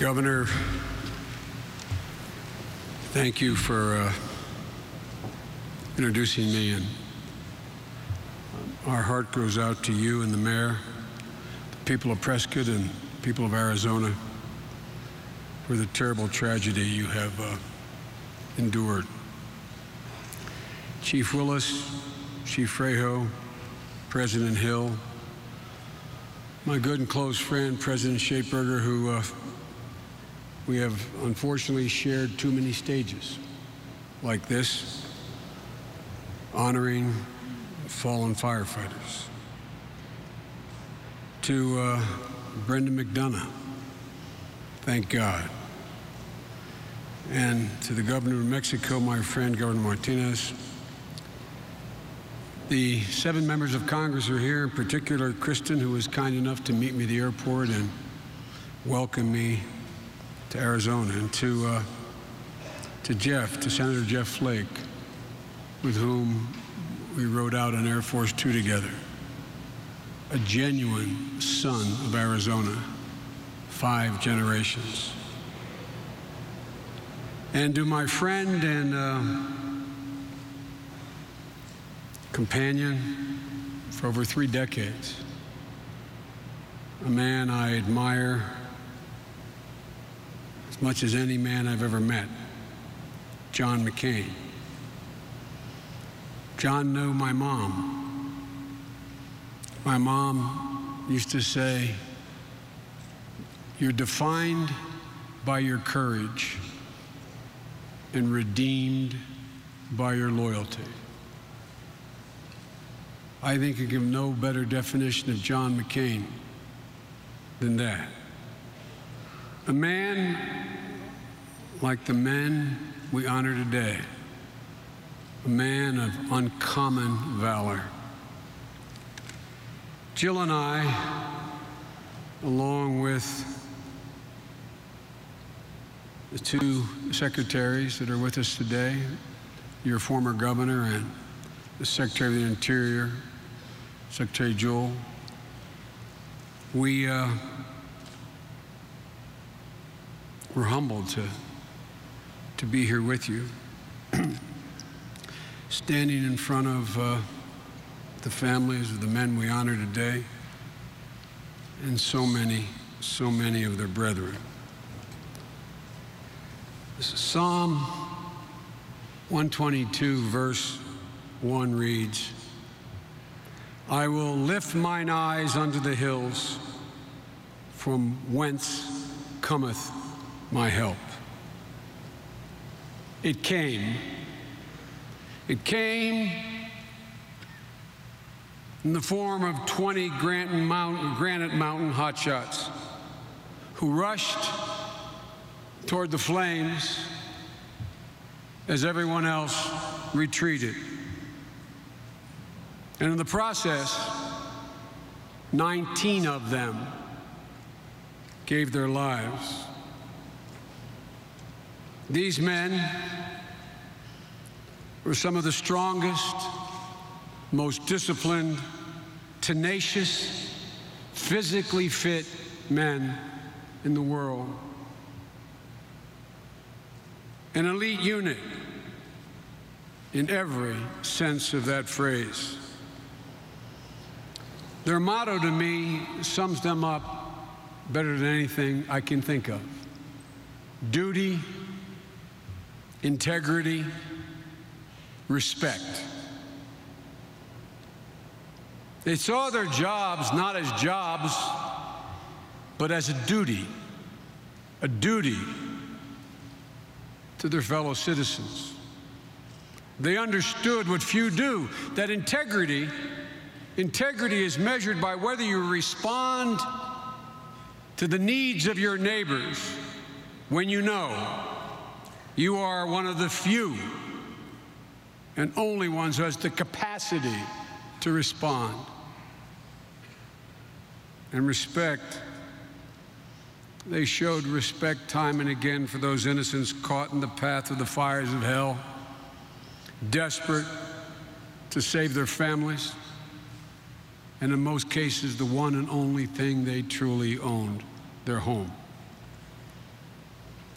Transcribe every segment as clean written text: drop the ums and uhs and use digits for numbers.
Governor, thank you for introducing me, and our heart goes out to you and the mayor, the people of Prescott and people of Arizona for the terrible tragedy you have endured. Chief Willis, Chief Frejo, President Hill, my good and close friend, President Schaeferger, who we have unfortunately shared too many stages like this, honoring fallen firefighters. To Brenda McDonough, thank God. And to the Governor of Mexico, my friend, Governor Martinez. The 7 members of Congress are here, in particular Kristen, who was kind enough to meet me at the airport and welcome me to Arizona, and to Senator Jeff Flake, with whom we rode out on Air Force Two together, a genuine son of Arizona, 5 generations. And to my friend and companion for over 3 decades, a man I admire as much as any man I've ever met, John McCain. John knew my mom. My mom used to say, "You're defined by your courage and redeemed by your loyalty." I think you give no better definition of John McCain than that. A man like the men we honor today, a man of uncommon valor. Jill and I, along with the 2 secretaries that are with us today, your former governor and the Secretary of the Interior, Secretary Jewell, we're humbled to be here with you, standing in front of the families of the men we honor today, and so many of their brethren. Psalm 122, verse 1 reads, "I will lift mine eyes unto the hills, from whence cometh my help." It came in the form of 20 Granite Mountain hotshots who rushed toward the flames as everyone else retreated. And in the process, 19 of them gave their lives. These men were some of the strongest, most disciplined, tenacious, physically fit men in the world. An elite unit in every sense of that phrase. Their motto to me sums them up better than anything I can think of. Duty, integrity, respect. They saw their jobs not as jobs, but as a duty to their fellow citizens. They understood what few do, that integrity is measured by whether you respond to the needs of your neighbors when you know you are one of the few and only ones who has the capacity to respond. And respect, they showed respect time and again for those innocents caught in the path of the fires of hell, desperate to save their families, and in most cases, the one and only thing they truly owned, their home.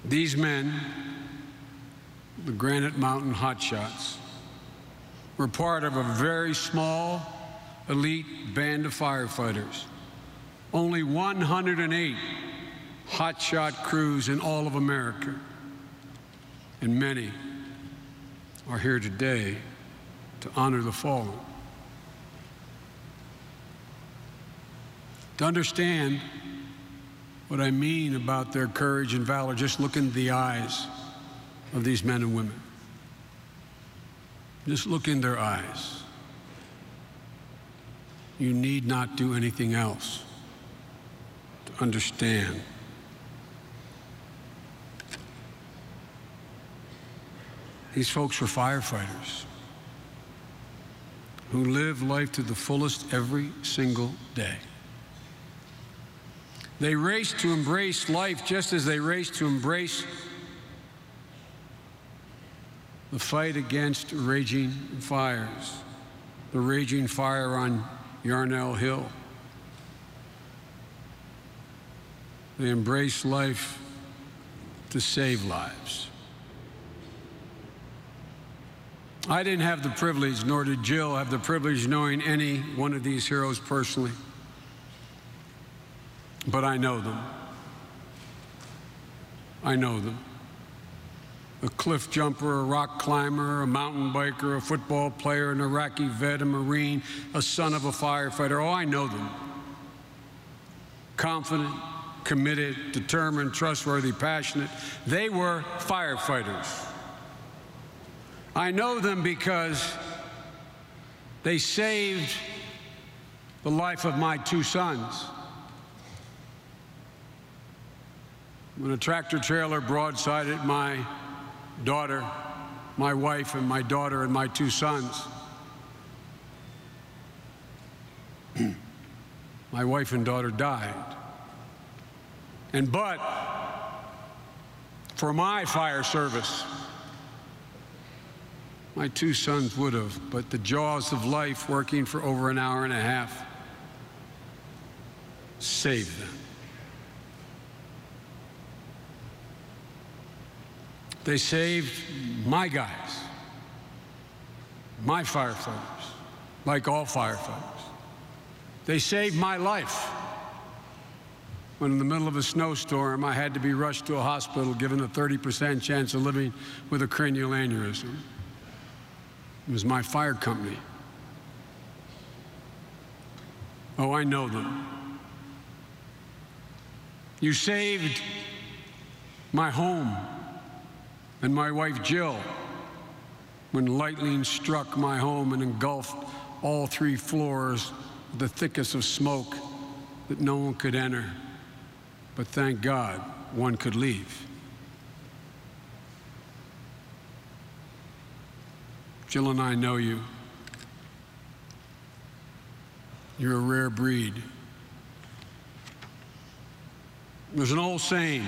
These men, the Granite Mountain Hotshots, were part of a very small, elite band of firefighters. Only 108 hotshot crews in all of America, and many are here today to honor the fallen. To understand what I mean about their courage and valor, just look into the eyes of these men and women. Just look in their eyes. You need not do anything else to understand. These folks were firefighters who live life to the fullest every single day. They race to embrace life just as they race to embrace the fight against raging fires, the raging fire on Yarnell Hill. They embrace life to save lives. I didn't have the privilege, nor did Jill have the privilege, of knowing any one of these heroes personally. But I know them. I know them. A cliff jumper, a rock climber, a mountain biker, a football player, an Iraqi vet, a Marine, a son of a firefighter. Oh, I know them. Confident, committed, determined, trustworthy, passionate. They were firefighters. I know them because they saved the life of my two sons. When a tractor trailer broadsided my daughter, my wife, and my daughter and my two sons, my wife and daughter died. But for my fire service, my two sons would have, but the jaws of life, working for over an hour and a half, saved them. They saved my guys, my firefighters, like all firefighters. They saved my life when in the middle of a snowstorm I had to be rushed to a hospital given a 30% chance of living with a cranial aneurysm. It was my fire company. Oh, I know them. You saved my home and my wife Jill when lightning struck my home and engulfed all 3 floors with the thickest of smoke that no one could enter. But thank God, one could leave. Jill and I know you. You're a rare breed. There's an old saying,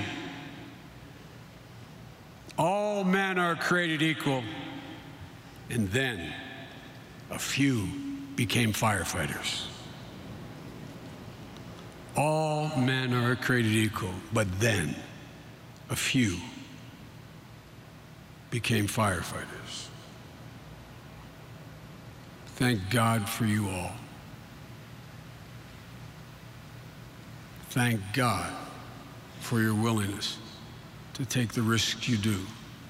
all men are created equal, and then a few became firefighters. All men are created equal, but then a few became firefighters. Thank God for you all. Thank God for your willingness to take the risks you do.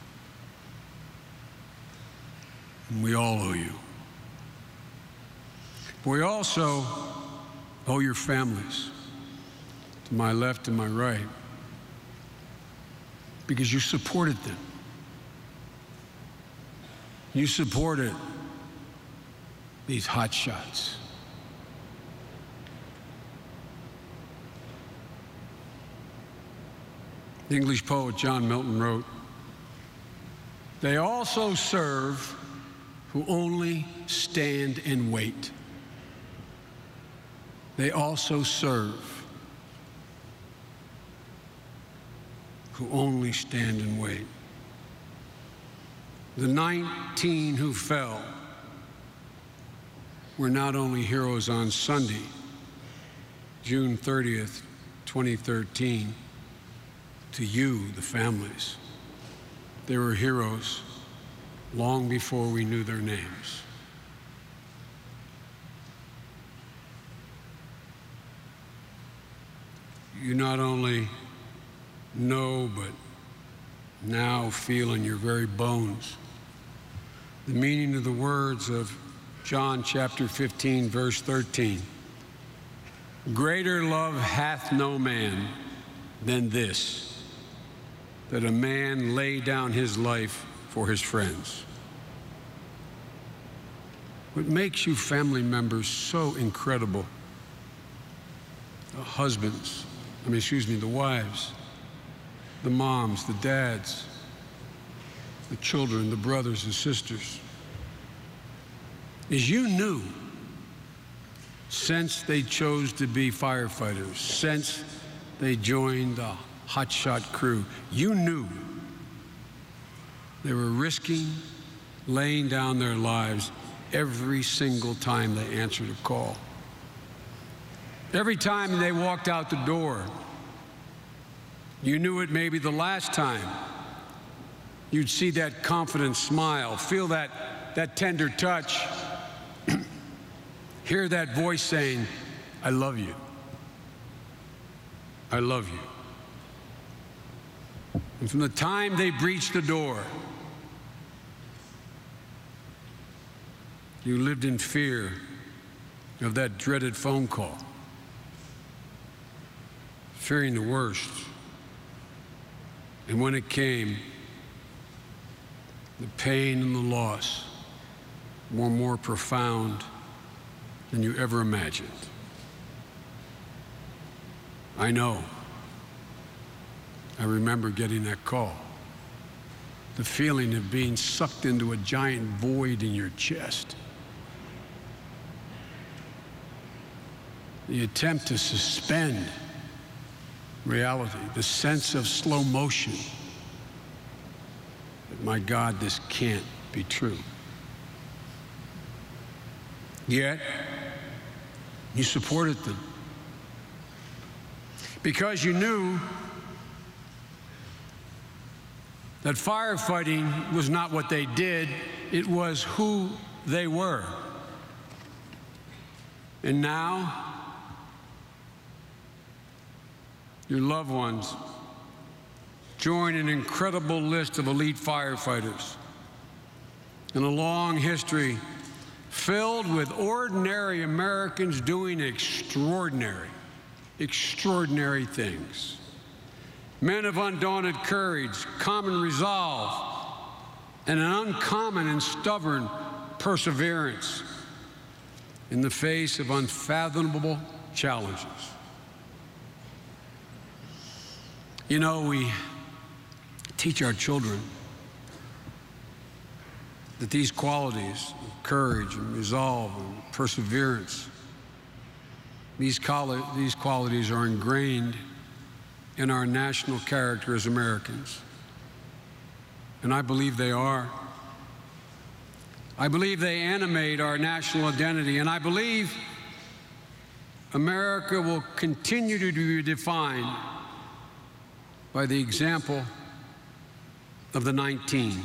And we all owe you. But we also owe your families, to my left and my right, because you supported them. You supported these hotshots. The English poet John Milton wrote, "They also serve who only stand and wait." They also serve who only stand and wait. The 19 who fell were not only heroes on Sunday, June 30th, 2013, to you, the families. They were heroes long before we knew their names. You not only know, but now feel in your very bones the meaning of the words of John chapter 15, verse 13. Greater love hath no man than this, that a man lay down his life for his friends. What makes you family members so incredible? The the wives, the moms, the dads, the children, the brothers and sisters, is you knew since they chose to be firefighters, since they joined the hotshot crew, you knew they were risking laying down their lives every single time they answered a call. Every time they walked out the door, you knew it may be the last time you'd see that confident smile, feel that tender touch, hear that voice saying, I love you. I love you. And from the time they breached the door, you lived in fear of that dreaded phone call, fearing the worst. And when it came, the pain and the loss were more profound than you ever imagined. I know. I remember getting that call. The feeling of being sucked into a giant void in your chest. The attempt to suspend reality, the sense of slow motion. But my God, this can't be true. Yet, you supported them. Because you knew that firefighting was not what they did, it was who they were. And now, your loved ones join an incredible list of elite firefighters in a long history filled with ordinary Americans doing extraordinary things. Men of undaunted courage, common resolve, and an uncommon and stubborn perseverance in the face of unfathomable challenges. You know, we teach our children that these qualities, courage and resolve and perseverance, these qualities are ingrained in our national character as Americans. And I believe they are. I believe they animate our national identity, and I believe America will continue to be defined by the example of the 19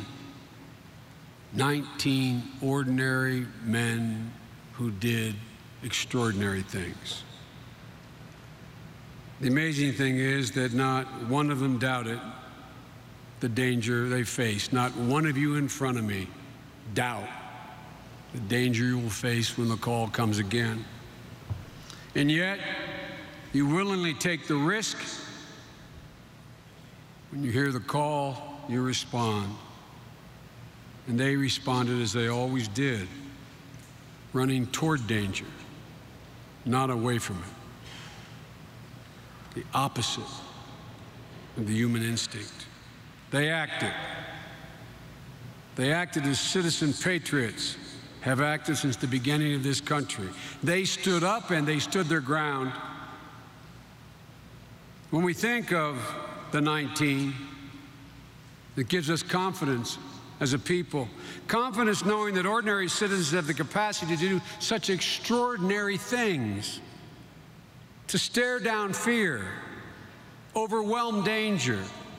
ordinary men who did extraordinary things. The amazing thing is that not one of them doubted the danger they faced. Not one of you in front of me doubt the danger you will face when the call comes again. And yet, you willingly take the risk. When you hear the call, you respond. And they responded as they always did, running toward danger, not away from it. The opposite of the human instinct. They acted. They acted as citizen patriots have acted since the beginning of this country. They stood up and they stood their ground. When we think of the 19, it gives us confidence as a people. Confidence knowing that ordinary citizens have the capacity to do such extraordinary things, to stare down fear, overwhelm danger,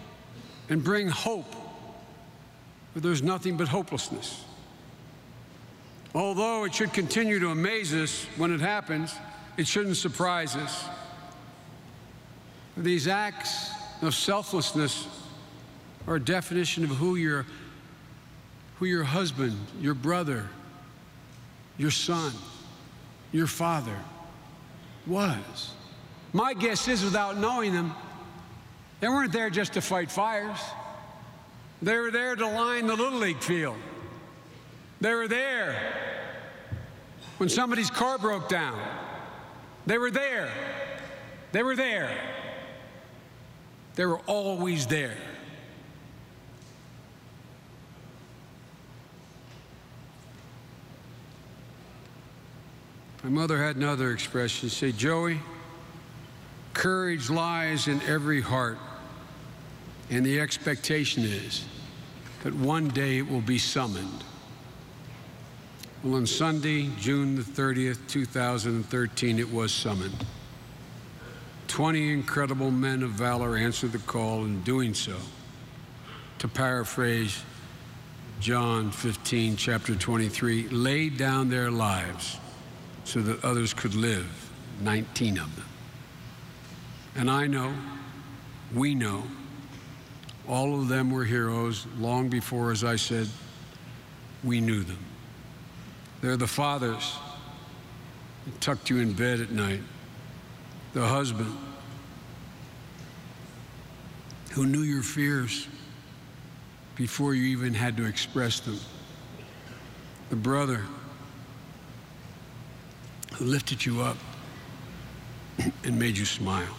and bring hope where there's nothing but hopelessness. Although it should continue to amaze us when it happens, it shouldn't surprise us. These acts of selflessness are a definition of who your husband, your brother, your son, your father was. My guess is, without knowing them, they weren't there just to fight fires. They were there to line the Little League field. They were there when somebody's car broke down. They were there. They were there. They were always there. My mother had another expression. She'd say, Joey, courage lies in every heart, and the expectation is that one day it will be summoned. Well, on Sunday, June the 30th, 2013, it was summoned. 20 incredible men of valor answered the call, in doing so, to paraphrase John 15, chapter 23, laid down their lives so that others could live, 19 of them. And I know, we know, all of them were heroes long before, as I said, we knew them. They're the fathers who tucked you in bed at night, the husband who knew your fears before you even had to express them, the brother who lifted you up and made you smile.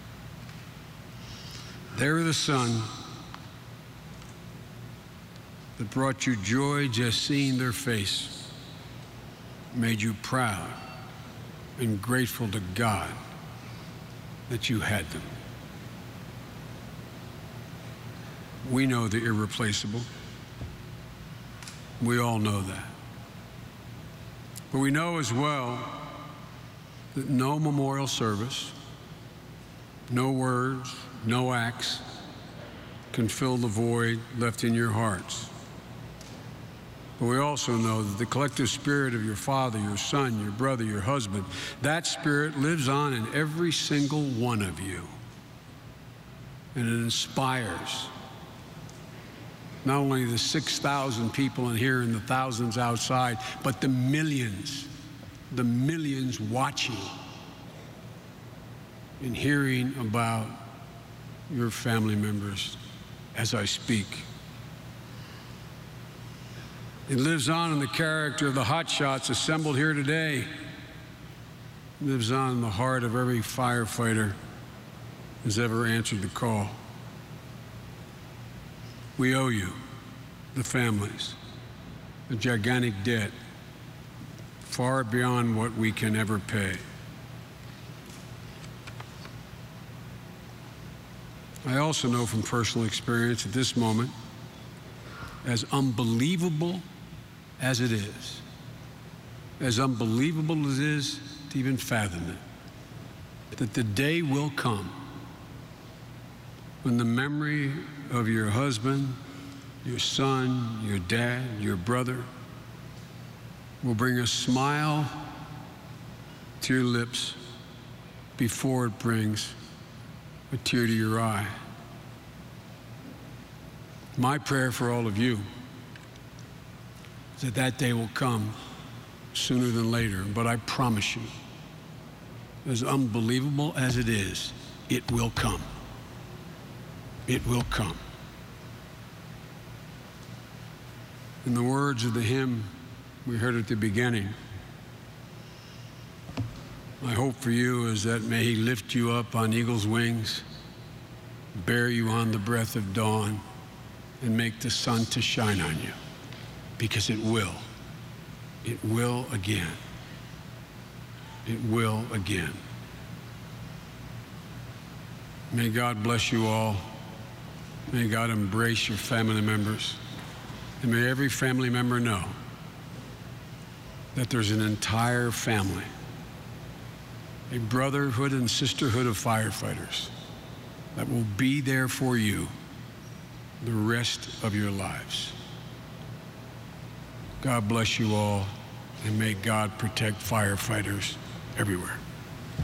They're the son that brought you joy just seeing their face, made you proud and grateful to God that you had them. We know the irreplaceable. We all know that. But we know as well that no memorial service, no words, no acts can fill the void left in your hearts. But we also know that the collective spirit of your father, your son, your brother, your husband, that spirit lives on in every single one of you. And it inspires not only the 6,000 people in here and the thousands outside, but the millions watching and hearing about your family members as I speak. It lives on in the character of the hotshots assembled here today. It lives on in the heart of every firefighter who's ever answered the call. We owe you, the families, a gigantic debt far beyond what we can ever pay. I also know from personal experience at this moment, as unbelievable as it is to even fathom it, that the day will come when the memory of your husband, your son, your dad, your brother will bring a smile to your lips before it brings a tear to your eye. My prayer for all of you is that that day will come sooner than later, but I promise you, as unbelievable as it is, it will come. It will come. In the words of the hymn we heard at the beginning, my hope for you is that may He lift you up on eagle's wings, bear you on the breath of dawn, and make the sun to shine on you, because it will. It will again. It will again. May God bless you all. May God embrace your family members. And may every family member know that there's an entire family, a brotherhood and sisterhood of firefighters that will be there for you the rest of your lives. God bless you all, and may God protect firefighters everywhere.